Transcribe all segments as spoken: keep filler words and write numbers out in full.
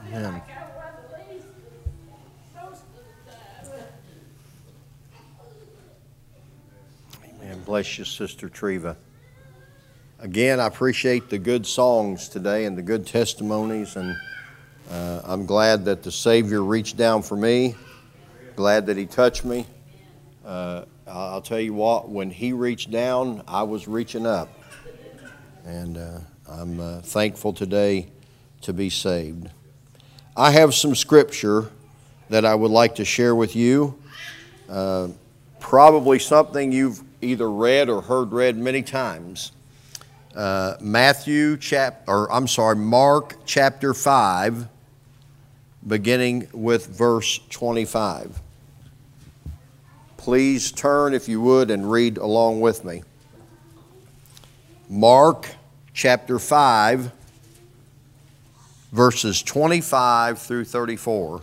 Amen. Amen. Bless you, Sister Treva. Again, I appreciate the good songs today and the good testimonies, and uh, I'm glad that the Savior reached down for me. Glad that He touched me. Uh, I'll tell you what, when He reached down, I was reaching up. And uh, I'm uh, thankful today to be saved. I have some scripture that I would like to share with you. Uh, probably something you've either read or heard read many times. Uh, Matthew chap, or I'm sorry, Mark chapter five, beginning with verse twenty-five. Please turn, if you would, and read along with me. Mark chapter five, verses twenty-five through thirty-four.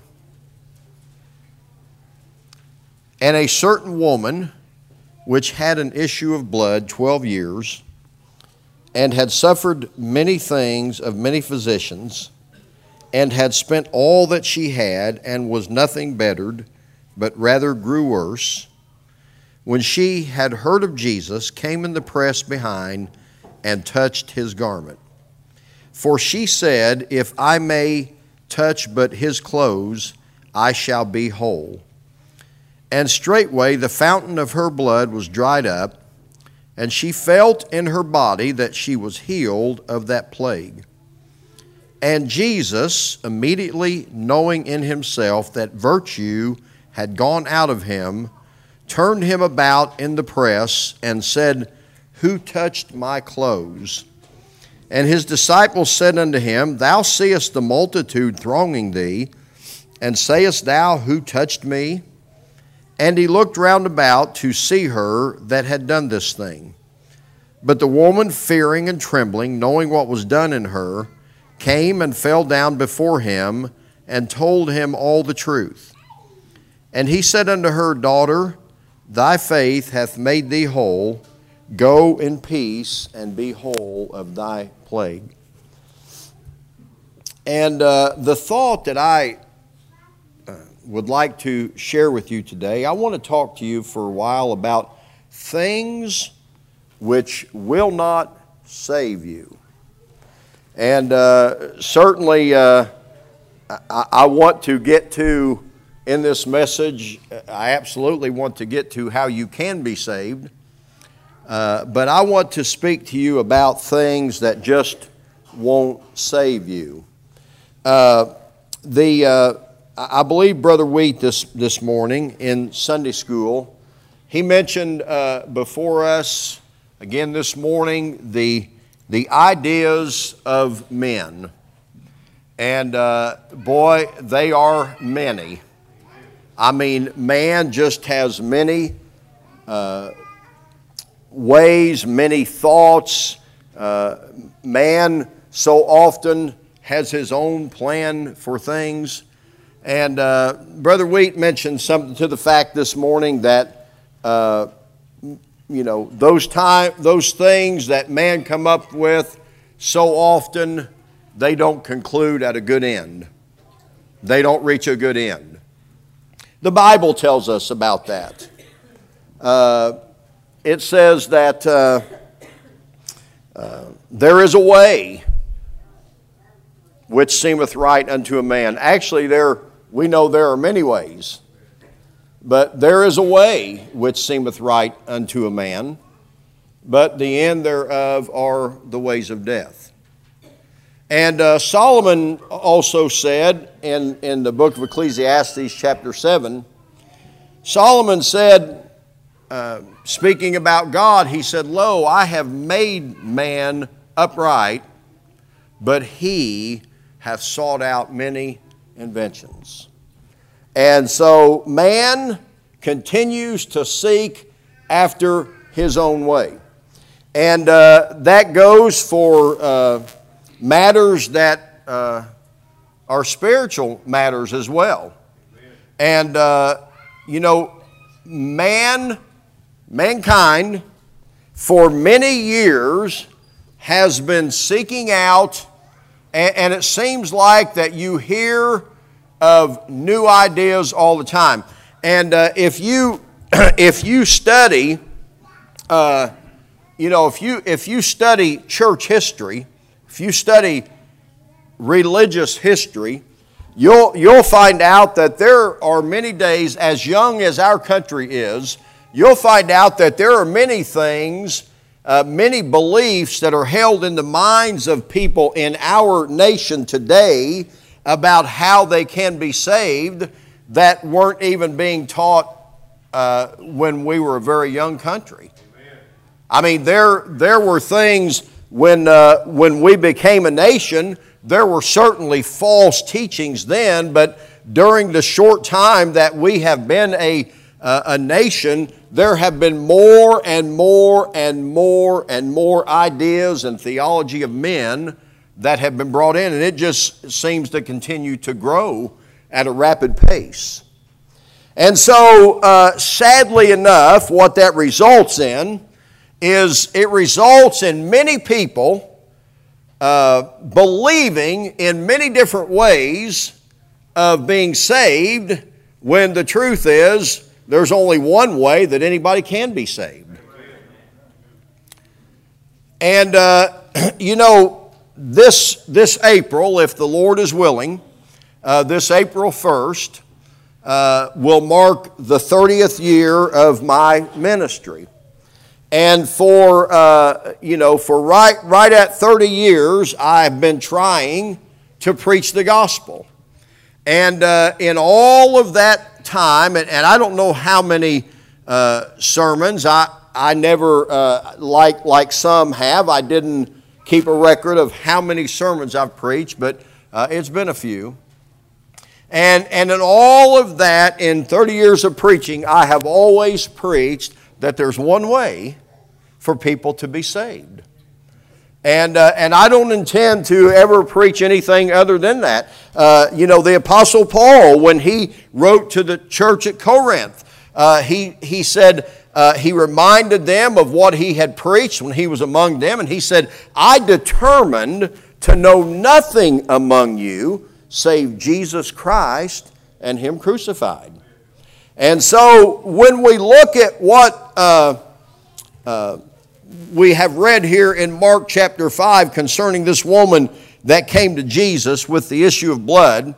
And a certain woman, which had an issue of blood twelve years, and had suffered many things of many physicians, and had spent all that she had, and was nothing bettered, but rather grew worse, when she had heard of Jesus, came in the press behind, and touched his garment. For she said, If I may touch but his clothes, I shall be whole. And straightway the fountain of her blood was dried up, and she felt in her body that she was healed of that plague. And Jesus, immediately knowing in himself that virtue had gone out of him, turned him about in the press, and said, Who touched my clothes? And his disciples said unto him, Thou seest the multitude thronging thee, and sayest thou, Who touched me? And he looked round about to see her that had done this thing. But the woman, fearing and trembling, knowing what was done in her, came and fell down before him, and told him all the truth. And he said unto her, Daughter, thy faith hath made thee whole. Go in peace, and be whole of thy plague. And uh, the thought that I uh, would like to share with you today, I want to talk to you for a while about things which will not save you. And uh, certainly uh, I, I want to get to, in this message, I absolutely want to get to how you can be saved. Uh, but I want to speak to you about things that just won't save you. Uh, the uh, I believe Brother Wheat this, this morning in Sunday school, he mentioned uh, before us, again this morning, the, the ideas of men. And uh, boy, they are many. I mean, man just has many uh ways, many thoughts. Uh, man so often has his own plan for things. And uh, Brother Wheat mentioned something to the fact this morning that, uh, you know, those time, those things that man come up with, so often they don't conclude at a good end. They don't reach a good end. The Bible tells us about that. Uh, It says that uh, uh, there is a way which seemeth right unto a man. Actually, there we know there are many ways, but there is a way which seemeth right unto a man, but the end thereof are the ways of death. And uh, Solomon also said in, in the book of Ecclesiastes chapter seven, Solomon said, Uh, speaking about God, he said, Lo, I have made man upright, but he hath sought out many inventions. And so man continues to seek after his own way. And uh, that goes for uh, matters that uh, are spiritual matters as well. And, uh, you know, man... Mankind, for many years, has been seeking out and, and it seems like that you hear of new ideas all the time. And uh, if you if you study, uh, you know, if you if you study church history, if you study religious history, you'll you'll find out that there are many days, as young as our country is, you'll find out that there are many things, uh, many beliefs that are held in the minds of people in our nation today about how they can be saved that weren't even being taught uh, when we were a very young country. Amen. I mean, there there were things when uh, when we became a nation. There were certainly false teachings then, but during the short time that we have been a uh, a nation, there have been more and more and more and more ideas and theology of men that have been brought in, and it just seems to continue to grow at a rapid pace. And so, uh, sadly enough, what that results in is it results in many people uh, believing in many different ways of being saved, when the truth is there's only one way that anybody can be saved. And, uh, you know, this, this April, if the Lord is willing, uh, this April first, Uh, will mark the thirtieth year of my ministry. And for, uh, you know, for right, right at thirty years, I've been trying to preach the gospel. And uh, in all of that time, and, and I don't know how many uh, sermons, I, I never, uh, like, like some have, I didn't keep a record of how many sermons I've preached, but uh, it's been a few. And, and in all of that, in thirty years of preaching, I have always preached that there's one way for people to be saved. And, uh, and I don't intend to ever preach anything other than that. Uh, you know, the Apostle Paul, when he wrote to the church at Corinth, uh, he, he said, uh, he reminded them of what he had preached when he was among them. And he said, I determined to know nothing among you save Jesus Christ and Him crucified. And so when we look at what uh, uh, we have read here in Mark chapter five concerning this woman that came to Jesus with the issue of blood,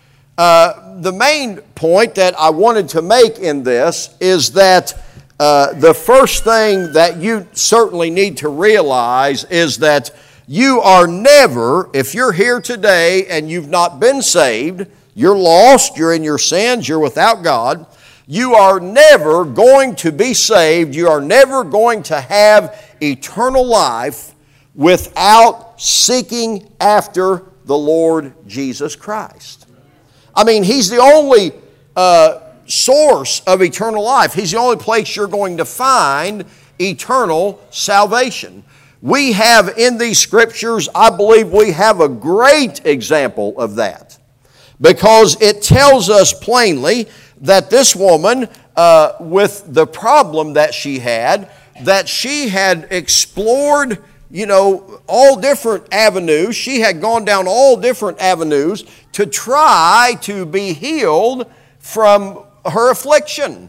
uh, the main point that I wanted to make in this is that uh, the first thing that you certainly need to realize is that you are never, if you're here today and you've not been saved, you're lost, you're in your sins, you're without God, you are never going to be saved, you are never going to have eternal life without seeking after the Lord Jesus Christ. I mean, He's the only uh, source of eternal life. He's the only place you're going to find eternal salvation. We have in these scriptures, I believe we have a great example of that, because it tells us plainly that this woman, uh, with the problem that she had, that she had explored, you know, all different avenues. She had gone down all different avenues to try to be healed from her affliction.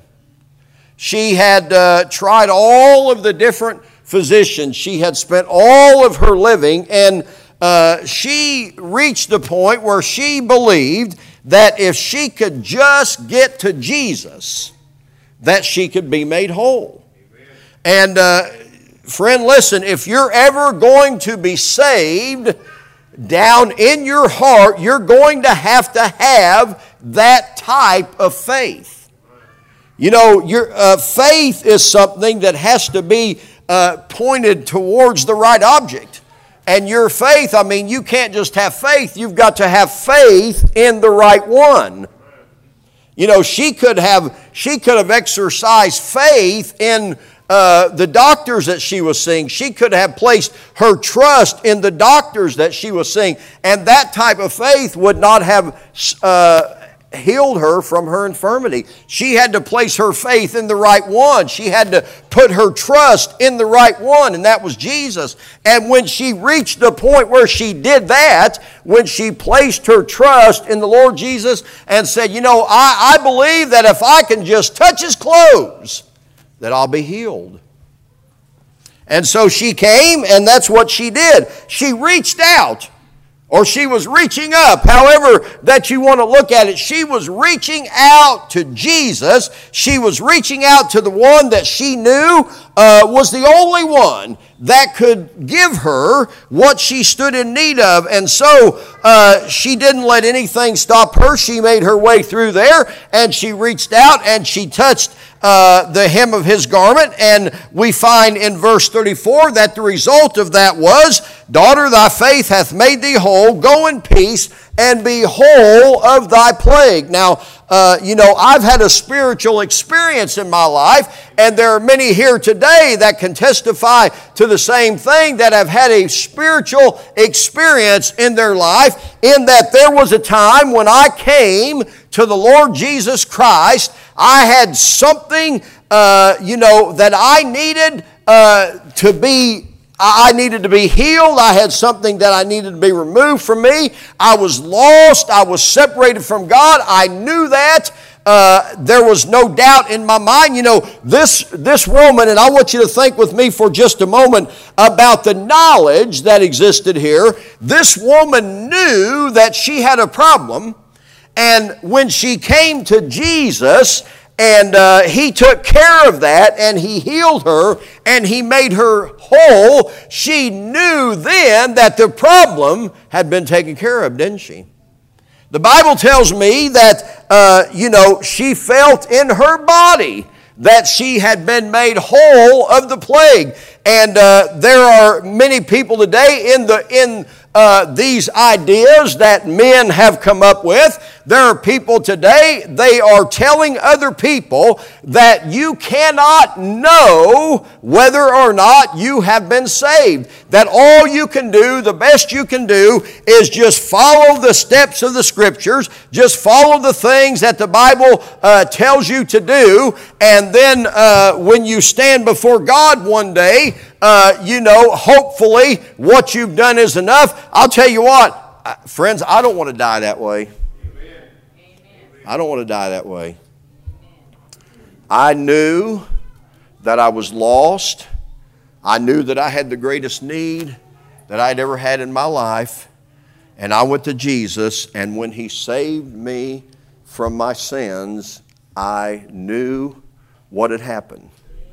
She had uh, tried all of the different physicians. She had spent all of her living, and uh, she reached the point where she believed that if she could just get to Jesus, that she could be made whole. Amen. And uh, friend, listen, if you're ever going to be saved, down in your heart, you're going to have to have that type of faith. You know, your uh, faith is something that has to be Uh, pointed towards the right object. And your faith, I mean, you can't just have faith, you've got to have faith in the right one. You know, she could have she could have exercised faith in uh, the doctors that she was seeing. She could have placed her trust in the doctors that she was seeing. And that type of faith would not have uh, healed her from her infirmity. She had to place her faith in the right one. She had to put her trust in the right one, and that was Jesus. And when she reached the point where she did that, when she placed her trust in the Lord Jesus and said, you know, I, I believe that if I can just touch His clothes, that I'll be healed. And so she came, and that's what she did. She reached out. Or she was reaching up, however that you want to look at it. She was reaching out to Jesus. She was reaching out to the one that she knew uh, was the only one that could give her what she stood in need of. And so uh, she didn't let anything stop her. She made her way through there, and she reached out and she touched Uh, the hem of His garment, and we find in verse thirty-four that the result of that was, daughter, thy faith hath made thee whole, go in peace, and be whole of thy plague. Now, uh, you know, I've had a spiritual experience in my life, and there are many here today that can testify to the same thing, that have had a spiritual experience in their life, in that there was a time when I came to the Lord Jesus Christ. I had something, uh, you know, that I needed uh, to be, I needed to be healed. I had something that I needed to be removed from me. I was lost. I was separated from God. I knew that. Uh, there was no doubt in my mind. You know, this, this woman, and I want you to think with me for just a moment about the knowledge that existed here. This woman knew that she had a problem. And when she came to Jesus, and uh, He took care of that, and He healed her, and He made her whole, she knew then that the problem had been taken care of, didn't she? The Bible tells me that, uh, you know, she felt in her body that she had been made whole of the plague. And uh, there are many people today in the in uh, these ideas that men have come up with. There are people today, they are telling other people that you cannot know whether or not you have been saved. That all you can do, the best you can do, is just follow the steps of the Scriptures, just follow the things that the Bible uh, tells you to do, and then uh, when you stand before God one day, Uh, you know, hopefully what you've done is enough. I'll tell you what, friends, I don't want to die that way. Amen. I don't want to die that way. I knew that I was lost. I knew that I had the greatest need that I'd ever had in my life. And I went to Jesus, and when He saved me from my sins, I knew what had happened.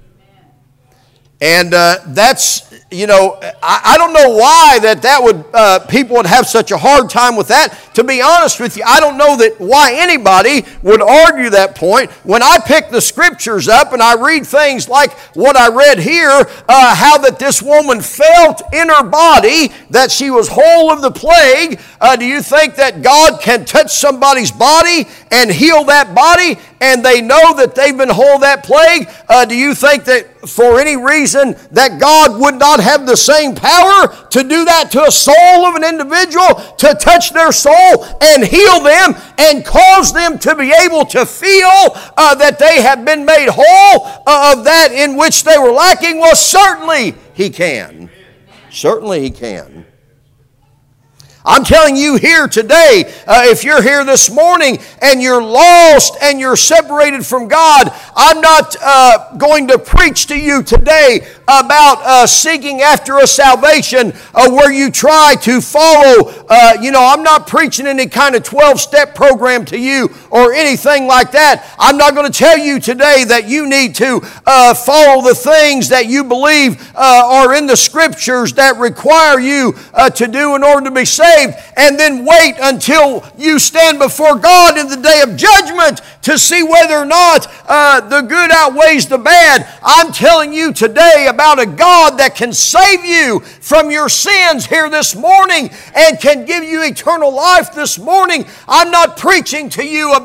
And uh, that's, you know, I, I don't know why that that would, uh, people would have such a hard time with that. To be honest with you, I don't know that why anybody would argue that point. When I pick the Scriptures up and I read things like what I read here, uh, how that this woman felt in her body that she was whole of the plague, uh, do you think that God can touch somebody's body and heal that body, and they know that they've been whole of that plague? Uh, do you think that for any reason that God would not have the same power to do that to a soul of an individual, to touch their soul and heal them and cause them to be able to feel uh, that they have been made whole uh, of that in which they were lacking? Well, certainly He can. Certainly He can. I'm telling you here today, uh, if you're here this morning and you're lost and you're separated from God, I'm not uh, going to preach to you today about uh, seeking after a salvation uh, where you try to follow, uh, you know, I'm not preaching any kind of twelve-step program to you or anything like that. I'm not going to tell you today that you need to uh, follow the things that you believe uh, are in the Scriptures that require you uh, to do in order to be saved, and then wait until you stand before God in the day of judgment to see whether or not uh, the good outweighs the bad. I'm telling you today about a God that can save you from your sins here this morning and can give you eternal life this morning. I'm not preaching to you about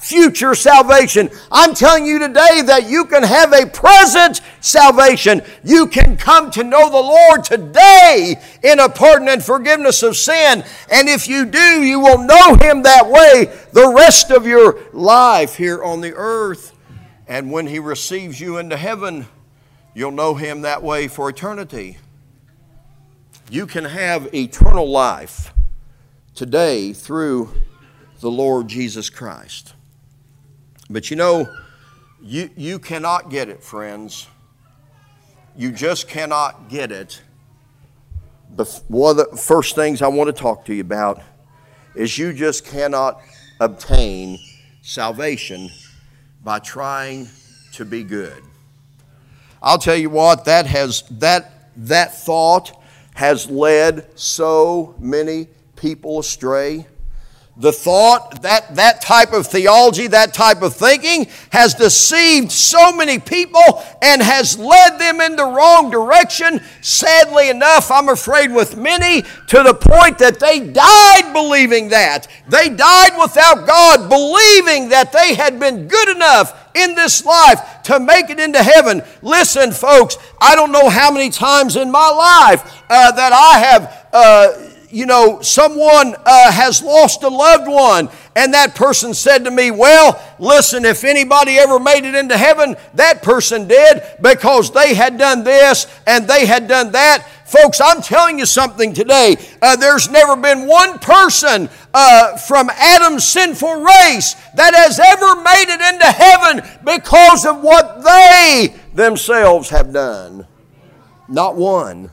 future salvation. I'm telling you today that you can have a present salvation. You can come to know the Lord today in a pardon and forgiveness of sin. And if you do, you will know Him that way the rest of your life here on the earth. And when He receives you into heaven, you'll know Him that way for eternity. You can have eternal life today through the Lord Jesus Christ. But you know, you, you cannot get it, friends. You just cannot get it. But one of the first things I want to talk to you about is you just cannot obtain salvation by trying to be good. I'll tell you what, that has that that thought has led so many people astray. The thought, that, that type of theology, that type of thinking has deceived so many people and has led them in the wrong direction. Sadly enough, I'm afraid with many, to the point that they died believing that. They died without God, believing that they had been good enough in this life to make it into heaven. Listen, folks, I don't know how many times in my life uh, that I have... Uh, You know, someone uh, has lost a loved one, and that person said to me, well, listen, if anybody ever made it into heaven, that person did, because they had done this and they had done that. Folks, I'm telling you something today. Uh, there's never been one person uh, from Adam's sinful race that has ever made it into heaven because of what they themselves have done. Not one.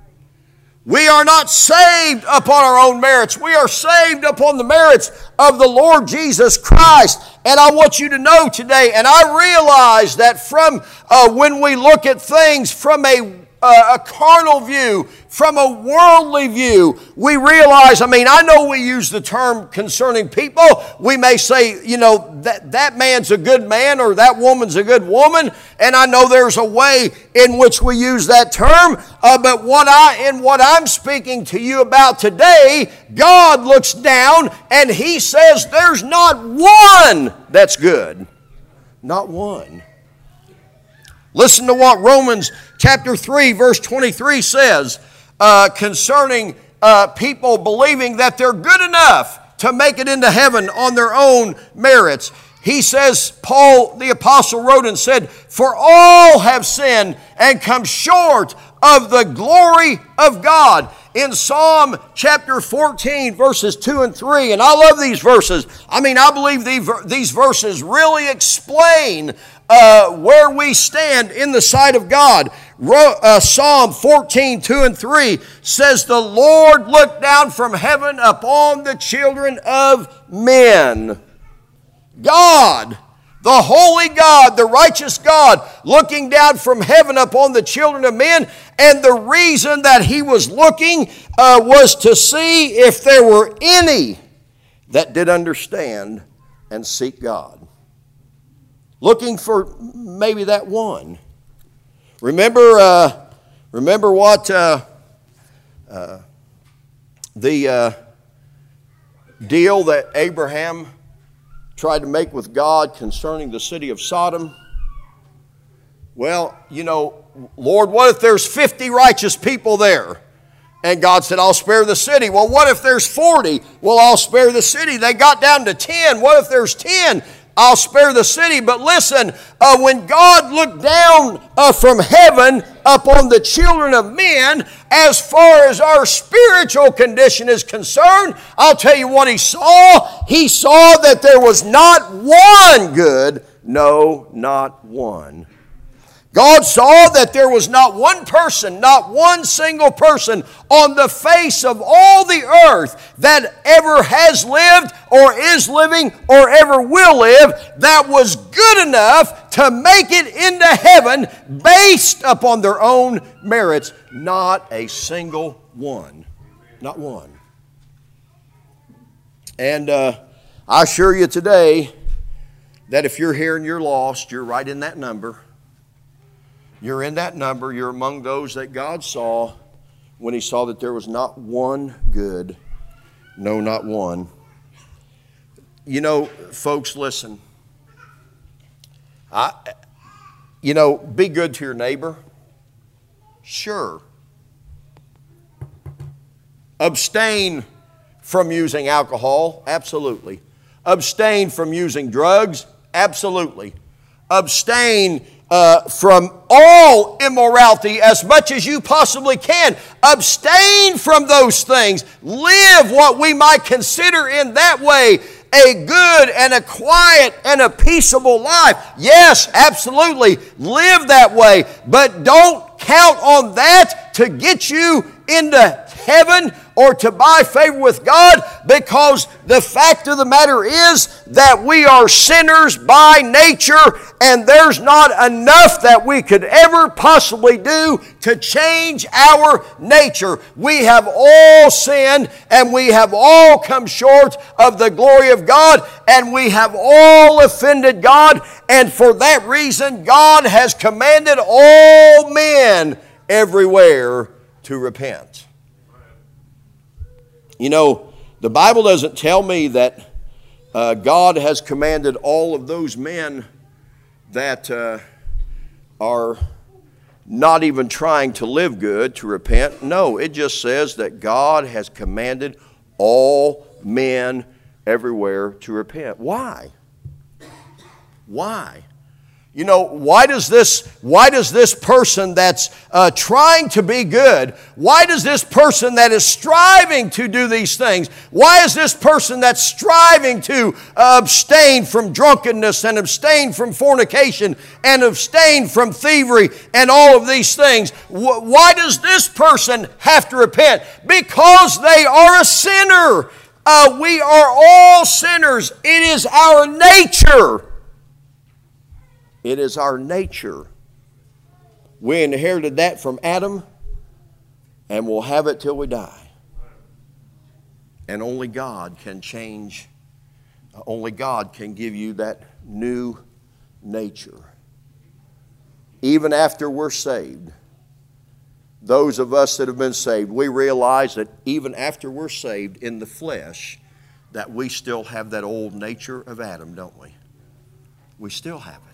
We are not saved upon our own merits. We are saved upon the merits of the Lord Jesus Christ. And I want you to know today, and I realize that from uh, when we look at things from a Uh, a carnal view, from a worldly view, we realize, I mean, I know we use the term concerning people. We may say, you know, that, that man's a good man or that woman's a good woman. And I know there's a way in which we use that term. Uh, but what I, in what I'm speaking to you about today, God looks down and He says there's not one that's good. Not one. Listen to what Romans chapter three, verse twenty-three says uh, concerning uh, people believing that they're good enough to make it into heaven on their own merits. He says, Paul the apostle wrote and said, for all have sinned and come short of the glory of God. In Psalm chapter fourteen, verses two and three, and I love these verses. I mean, I believe these verses really explain Uh, where we stand in the sight of God. Ro- uh, Psalm fourteen, two and three says, the Lord looked down from heaven upon the children of men. God, the holy God, the righteous God, looking down from heaven upon the children of men. And the reason that He was looking uh, was to see if there were any that did understand and seek God. Looking for maybe that one. Remember, uh, remember what uh, uh, the uh, deal that Abraham tried to make with God concerning the city of Sodom? Well, you know, Lord, what if there's fifty righteous people there? And God said, I'll spare the city. Well, what if there's forty? Well, I'll spare the city. They got down to ten. What if there's ten? I'll spare the city. But listen, uh, when God looked down uh, from heaven upon the children of men, as far as our spiritual condition is concerned, I'll tell you what He saw. He saw that there was not one good, no, not one. God saw that there was not one person, not one single person on the face of all the earth that ever has lived or is living or ever will live that was good enough to make it into heaven based upon their own merits. Not a single one. Not one. And uh, I assure you today that if you're here and you're lost, you're right in that number. You're in that number. You're among those that God saw when He saw that there was not one good. No, not one. You know, folks, listen. I, you know, be good to your neighbor. Sure. Abstain from using alcohol. Absolutely. Abstain from using drugs. Absolutely. Abstain uh, from all immorality as much as you possibly can. Abstain from those things. Live what we might consider in that way a good and a quiet and a peaceable life. Yes, absolutely. Live that way. But don't count on that to get you into heaven or to buy favor with God, because the fact of the matter is that we are sinners by nature, and there's not enough that we could ever possibly do to change our nature. We have all sinned, and we have all come short of the glory of God, and we have all offended God, and for that reason God has commanded all men everywhere to repent. You know, the Bible doesn't tell me that uh, God has commanded all of those men that uh, are not even trying to live good to repent. No, it just says that God has commanded all men everywhere to repent. Why? Why? You know, why does this, why does this person that's uh, trying to be good, why does this person that is striving to do these things, why is this person that's striving to uh, abstain from drunkenness and abstain from fornication and abstain from thievery and all of these things, wh- why does this person have to repent? Because they are a sinner. Uh, we are all sinners. It is our nature. It is our nature. We inherited that from Adam, and we'll have it till we die. And only God can change, only God can give you that new nature. Even after we're saved, those of us that have been saved, we realize that even after we're saved in the flesh, that we still have that old nature of Adam, don't we? We still have it.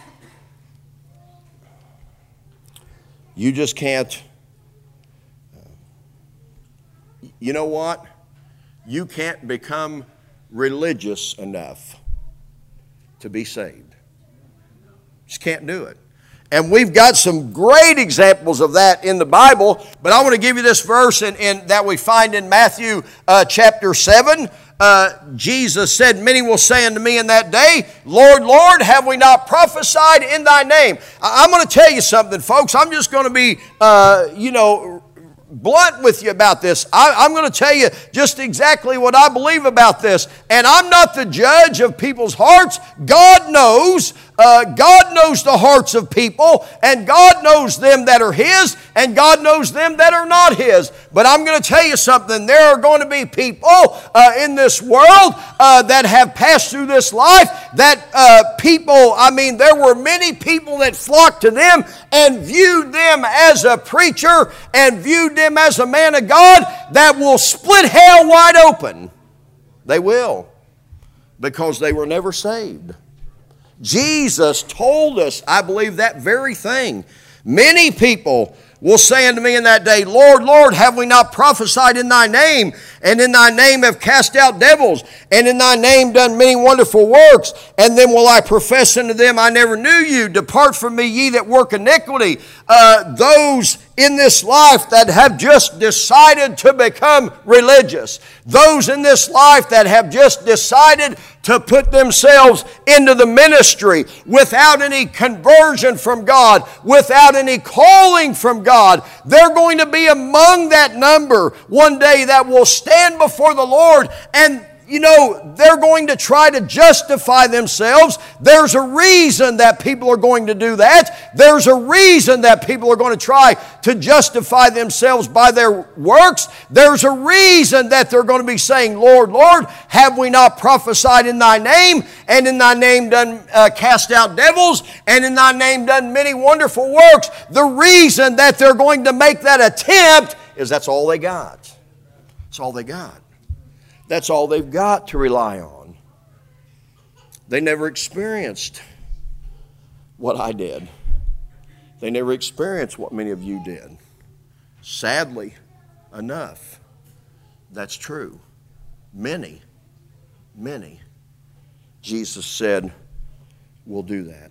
You just can't, you know what? You can't become religious enough to be saved. Just can't do it. And we've got some great examples of that in the Bible, but I want to give you this verse in, in, that we find in Matthew uh, chapter seven. Uh, Jesus said, "Many will say unto me in that day, Lord, Lord, have we not prophesied in thy name?" I- I'm going to tell you something, folks. I'm just going to be, uh, you know, blunt with you about this. I, I'm going to tell you just exactly what I believe about this. And I'm not the judge of people's hearts. God knows. Uh, God knows the hearts of people, and God knows them that are His, and God knows them that are not His. But I'm going to tell you something. There are going to be people uh, in this world uh, that have passed through this life, that uh, people, I mean, there were many people that flocked to them and viewed them as a preacher and viewed them as a man of God that will split hell wide open. They will, because they were never saved. Jesus told us, I believe, that very thing. Many people will say unto me in that day, Lord, Lord, have we not prophesied in thy name, and in thy name have cast out devils, and in thy name done many wonderful works? And then will I profess unto them, I never knew you. Depart from me, ye that work iniquity. Uh, those in this life that have just decided to become religious. Those in this life that have just decided to put themselves into the ministry without any conversion from God, without any calling from God. They're going to be among that number one day that will stand before the Lord, and you know, they're going to try to justify themselves. There's a reason that people are going to do that. There's a reason that people are going to try to justify themselves by their works. There's a reason that they're going to be saying, Lord, Lord, have we not prophesied in thy name, and in thy name done uh, cast out devils, and in thy name done many wonderful works? The reason that they're going to make that attempt is that's all they got. That's all they got. That's all they've got to rely on. They never experienced what I did. They never experienced what many of you did. Sadly enough, that's true. Many, many, Jesus said, will do that.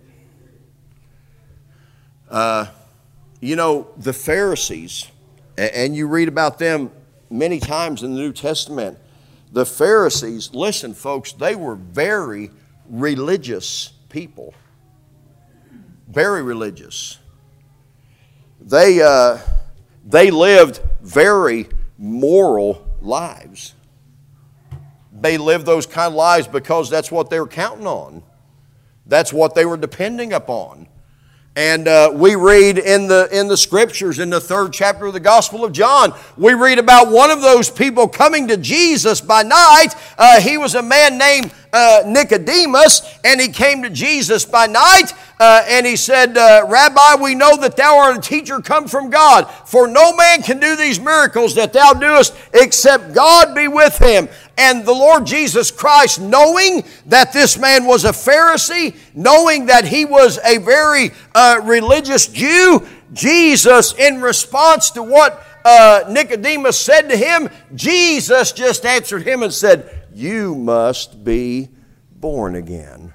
Uh, you know, the Pharisees, and you read about them many times in the New Testament. The Pharisees, listen, folks, they were very religious people. Very religious. They, uh, they lived very moral lives. They lived those kind of lives because that's what they were counting on. That's what they were depending upon. And uh, we read in the in the scriptures, in the third chapter of the Gospel of John, we read about one of those people coming to Jesus by night. Uh, he was a man named uh, Nicodemus, and he came to Jesus by night, uh, and he said, uh, Rabbi, we know that thou art a teacher come from God, for no man can do these miracles that thou doest except God be with him. And the Lord Jesus Christ, knowing that this man was a Pharisee, knowing that he was a very uh, religious Jew, Jesus, in response to what uh, Nicodemus said to him, Jesus just answered him and said, you must be born again.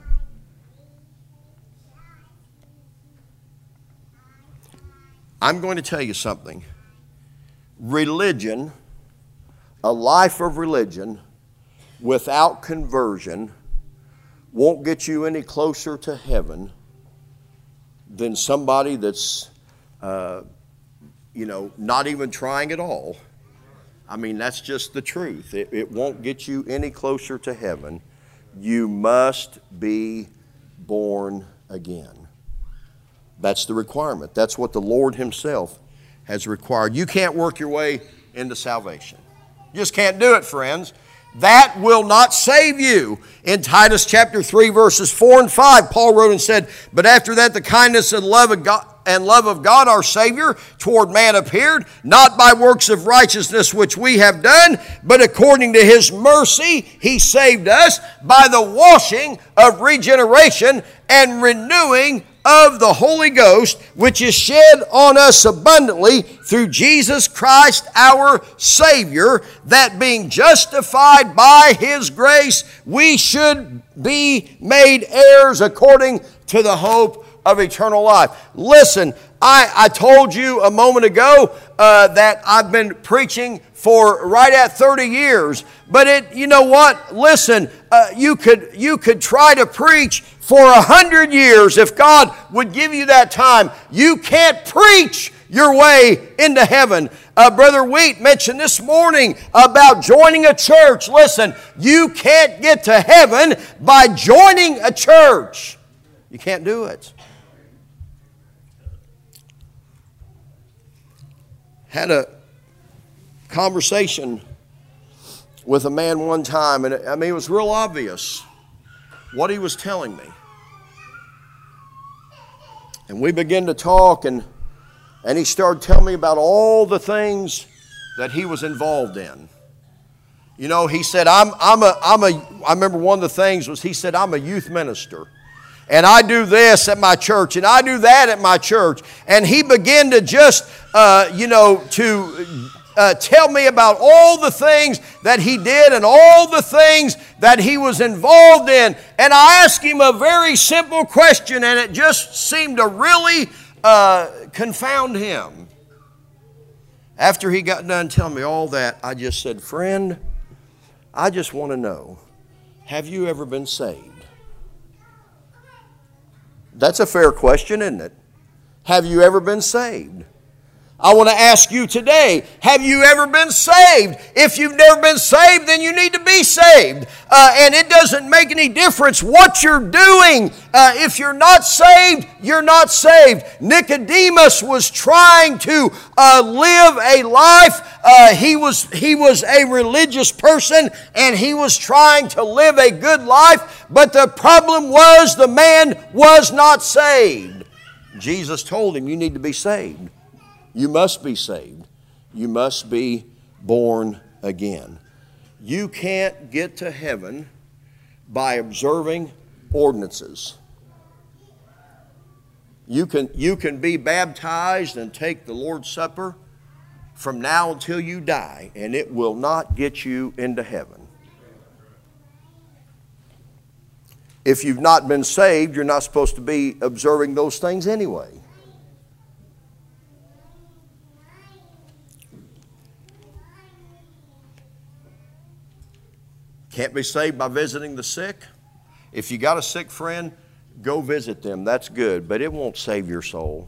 I'm going to tell you something. Religion, a life of religion, without conversion won't get you any closer to heaven than somebody that's, uh, you know, not even trying at all. I mean, that's just the truth. It, it won't get you any closer to heaven. You must be born again. That's the requirement. That's what the Lord himself has required. You can't work your way into salvation. You just can't do it, friends. That will not save you. In Titus chapter three, verses four and five, Paul wrote and said, but after that the kindness and love of God, and love of God our Savior toward man appeared, not by works of righteousness which we have done, but according to his mercy he saved us by the washing of regeneration and renewing of the Holy Ghost, which is shed on us abundantly through Jesus Christ our Savior, that being justified by his grace, we should be made heirs according to the hope of eternal life. Listen, I, I told you a moment ago uh, that I've been preaching for right at thirty years. But it, you know what? Listen, uh, you could you could try to preach for a hundred years if God would give you that time. You can't preach your way into heaven. Uh, Brother Wheat mentioned this morning about joining a church. Listen, you can't get to heaven by joining a church. You can't do it. Had a conversation with a man one time, and I mean, it was real obvious what he was telling me. And we began to talk, and, and he started telling me about all the things that he was involved in. You know, he said, I'm, I'm a, I'm a, I remember one of the things was he said, I'm a youth minister. And I do this at my church, and I do that at my church. And he began to just, uh, you know, to uh, tell me about all the things that he did and all the things that he was involved in. And I asked him a very simple question, and it just seemed to really uh, confound him. After he got done telling me all that, I just said, friend, I just want to know, have you ever been saved? That's a fair question, isn't it? Have you ever been saved? I want to ask you today, have you ever been saved? If you've never been saved, then you need to be saved. Uh, and it doesn't make any difference what you're doing. Uh, if you're not saved, you're not saved. Nicodemus was trying to uh, live a life. Uh, he was, he was a religious person, and he was trying to live a good life. But the problem was the man was not saved. Jesus told him, you need to be saved. You must be saved. You must be born again. You can't get to heaven by observing ordinances. You can, you can be baptized and take the Lord's Supper from now until you die, and it will not get you into heaven. If you've not been saved, you're not supposed to be observing those things anyway. Can't be saved by visiting the sick. If you got a sick friend, go visit them. That's good, but it won't save your soul.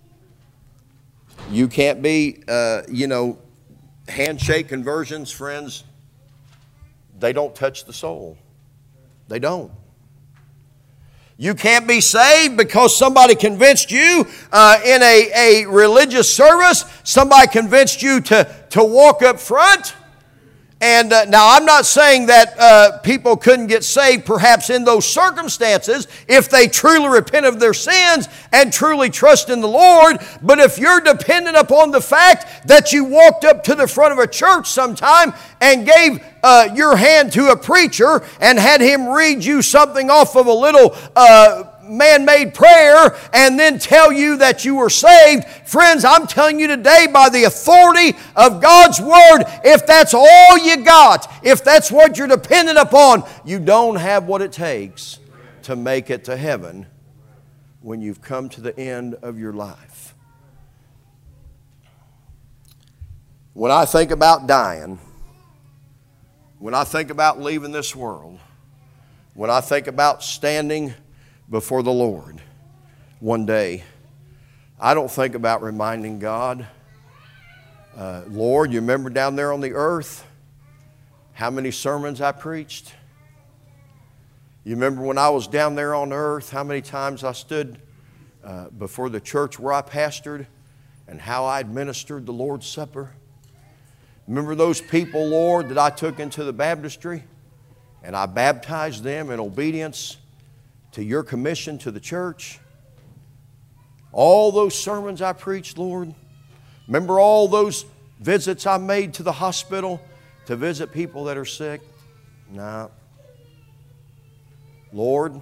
You can't be, uh, you know, handshake conversions, friends. They don't touch the soul. They don't. You can't be saved because somebody convinced you uh, in a, a religious service. Somebody convinced you to, to walk up front. And uh, now I'm not saying that uh, people couldn't get saved perhaps in those circumstances if they truly repent of their sins and truly trust in the Lord. But if you're dependent upon the fact that you walked up to the front of a church sometime and gave uh, your hand to a preacher and had him read you something off of a little uh, man-made prayer and then tell you that you were saved, friends, I'm telling you today by the authority of God's Word, if that's all you got, if that's what you're dependent upon, you don't have what it takes to make it to heaven when you've come to the end of your life. When I think about dying, when I think about leaving this world, when I think about standing before the Lord one day, I don't think about reminding God, uh, Lord, you remember down there on the earth how many sermons I preached? You remember when I was down there on earth how many times I stood uh, before the church where I pastored and how I administered the Lord's Supper? Remember those people, Lord, that I took into the baptistry and I baptized them in obedience to your commission to the church? All those sermons I preached, Lord. Remember all those visits I made to the hospital to visit people that are sick? No. Lord,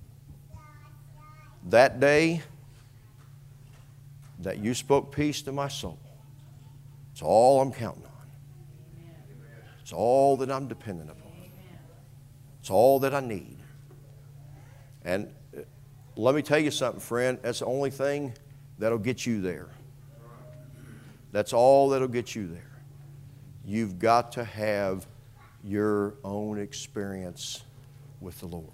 that day that you spoke peace to my soul, it's all I'm counting on. It's all that I'm dependent upon. It's all that I need. And let me tell you something, friend. That's the only thing that'll get you there. That's all that'll get you there. You've got to have your own experience with the Lord.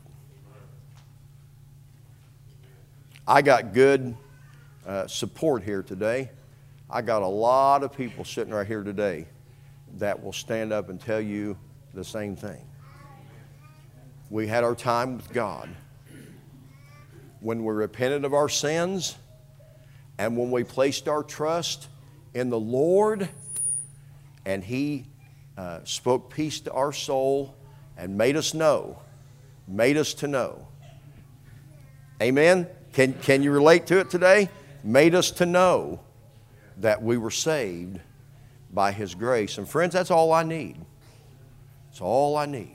I got good uh, support here today. I got a lot of people sitting right here today that will stand up and tell you the same thing. We had our time with God. When we repented of our sins and when we placed our trust in the Lord and He uh, spoke peace to our soul and made us know, made us to know. Amen? Can, can you relate to it today? Made us to know that we were saved by His grace. And friends, that's all I need. That's all I need.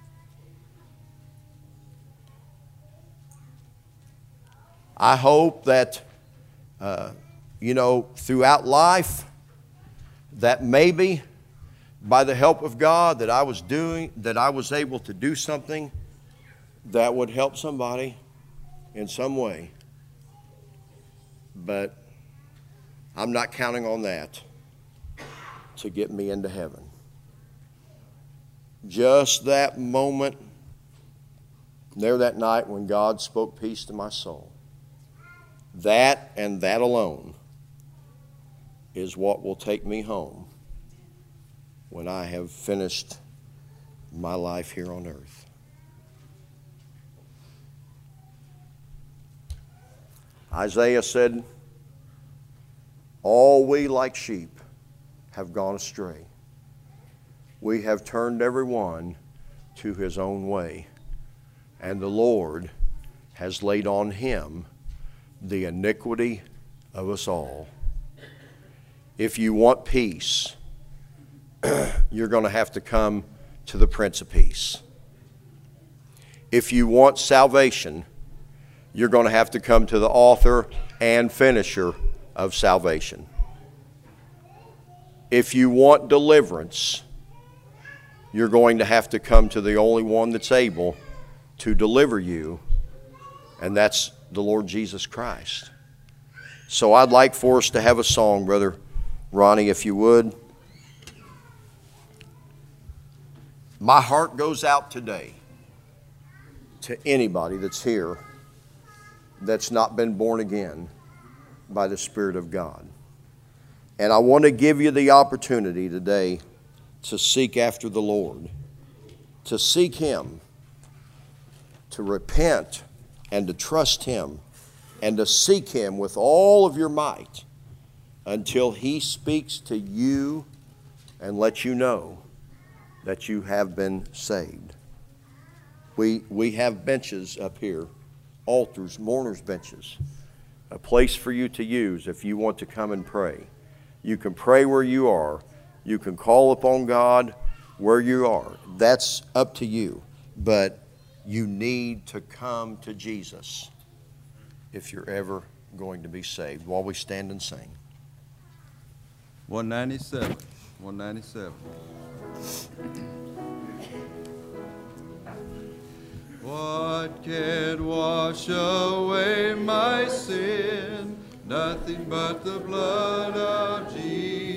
I hope that, uh, you know, throughout life, that maybe by the help of God that I was doing, that I was able to do something that would help somebody in some way. But I'm not counting on that to get me into heaven. Just that moment there that night when God spoke peace to my soul. That and that alone is what will take me home when I have finished my life here on earth. Isaiah said, all we like sheep have gone astray. We have turned every one to his own way, and the Lord has laid on him the iniquity of us all. If you want peace, you're going to have to come to the Prince of Peace. If you want salvation, you're going to have to come to the author and finisher of salvation. If you want deliverance, you're going to have to come to the only one that's able to deliver you, and that's the Lord Jesus Christ. So I'd like for us to have a song, Brother Ronnie, if you would. My heart goes out today to anybody that's here that's not been born again by the Spirit of God. And I want to give you the opportunity today to seek after the Lord, to seek Him, to repent and to trust Him, and to seek Him with all of your might until He speaks to you and lets you know that you have been saved. We, we have benches up here, altars, mourners' benches, a place for you to use if you want to come and pray. You can pray where you are. You can call upon God where you are. That's up to you. But you need to come to Jesus if you're ever going to be saved. While we stand and sing. one ninety-seven. one ninety-seven. What can wash away my sin? Nothing but the blood of Jesus.